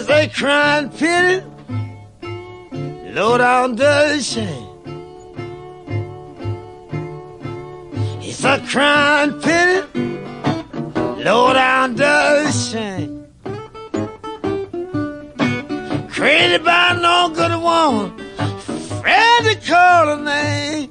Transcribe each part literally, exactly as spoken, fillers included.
It's a crying pity, low down dirty shame. It's a crying pity, low down dirty shame. Crazy by no good woman, afraid to call her name.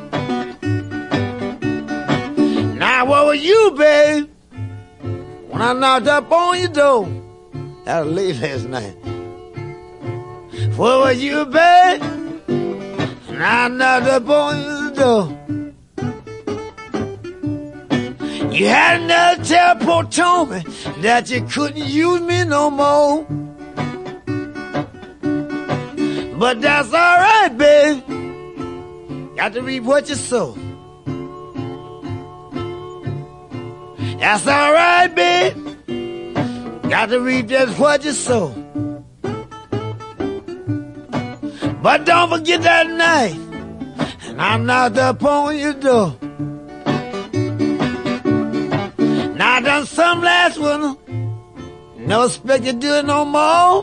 Now what were you, babe, when I knocked up on your door? That was late last night. Where were you, babe, when I knocked up on your door? You had another telephone told me that you couldn't use me no more. But that's alright, babe. Got to reap what you sow. That's alright, babe. Got to reap just what you sow. But don't forget that night, and I knocked up on your door. Now I done some last winter, no expect to do it no more.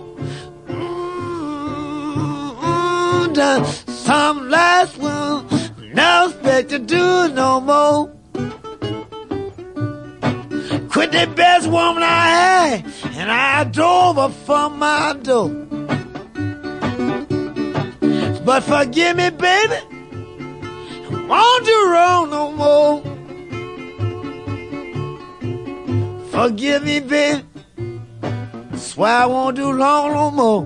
Mm-hmm, done some last winter, no expect to do it no more. Quit the best woman I had, and I drove her from my door. But forgive me, baby, I won't do wrong no more. Forgive me, baby, swear I won't do wrong no more.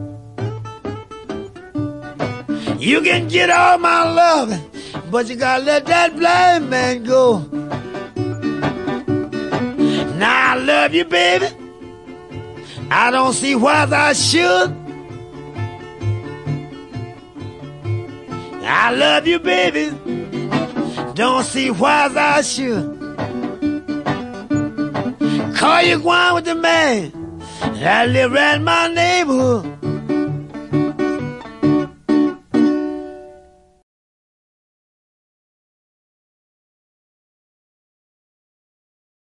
You can get all my loving, but you gotta let that blind man go. Now I love you, baby, I don't see why I should. I love you, baby, don't see why I should. Call you going with the man that live right in my neighborhood.